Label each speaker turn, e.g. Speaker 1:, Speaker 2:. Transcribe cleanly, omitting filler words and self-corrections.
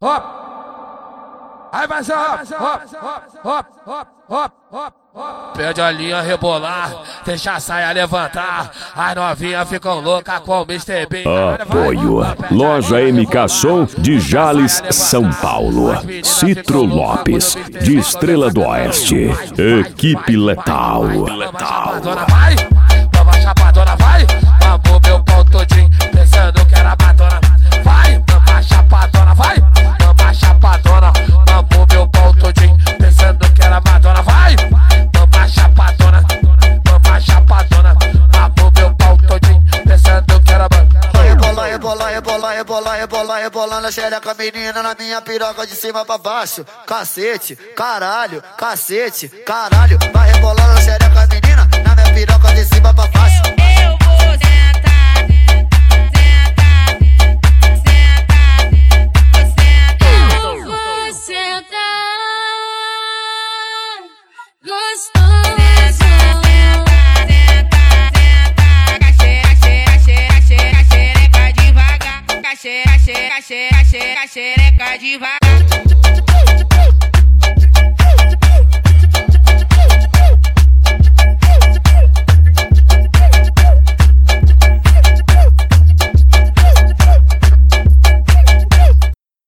Speaker 1: hop. Aí vai ser hop. Pede a linha rebolar, deixa a saia levantar. As novinhas ficam loucas com o Mr. Bean.
Speaker 2: Apoio Loja MK Som de Jales, São Paulo. Citro Lopes de Estrela do Oeste. Equipe Letal.
Speaker 1: Vai, toma chapadona, vai. Mamou meu pau todinho, pensando que era batona. Vai, toma chapadona, vai. Toma chapadona, mamou meu pau todinho, pensando que era batona. Vai, toma chapadona, mamou meu pau todinho, pensando que era batona.
Speaker 3: Rebola na xereca, menina, na minha piroca de cima pra baixo. Cacete, caralho, cacete, caralho. Vai rebolando na xereca, menina, na minha piroca de cima pra baixo.
Speaker 4: Eu vou sentar, eu vou sentar, gostoso. Xereca devagar.